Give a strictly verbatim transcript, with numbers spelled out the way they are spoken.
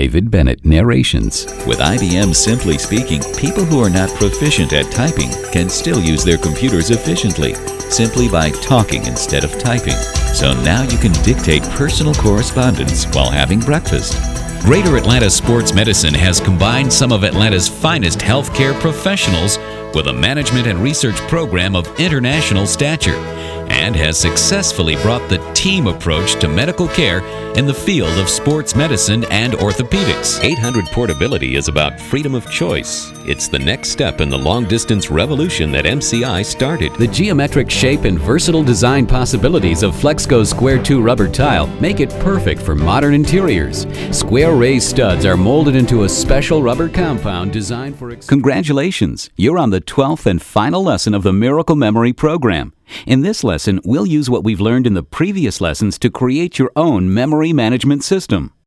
David Bennett narrations. With I B M Simply Speaking, people who are not proficient at typing can still use their computers efficiently, simply by talking instead of typing. So now you can dictate personal correspondence while having breakfast. Greater Atlanta Sports Medicine has combined some of Atlanta's finest healthcare professionals with a management and research program of international stature, and has successfully brought the team approach to medical care in the field of sports medicine and orthopedics. eight hundred Portability is about freedom of choice. It's the next step in the long-distance revolution that M C I started. The geometric shape and versatile design possibilities of Flexco's Square two rubber tile make it perfect for modern interiors. Square raised studs are molded into a special rubber compound designed for... Ex- Congratulations! You're on the twelfth and final lesson of the Miracle Memory program. In this lesson, we'll use what we've learned in the previous lessons to create your own memory management system.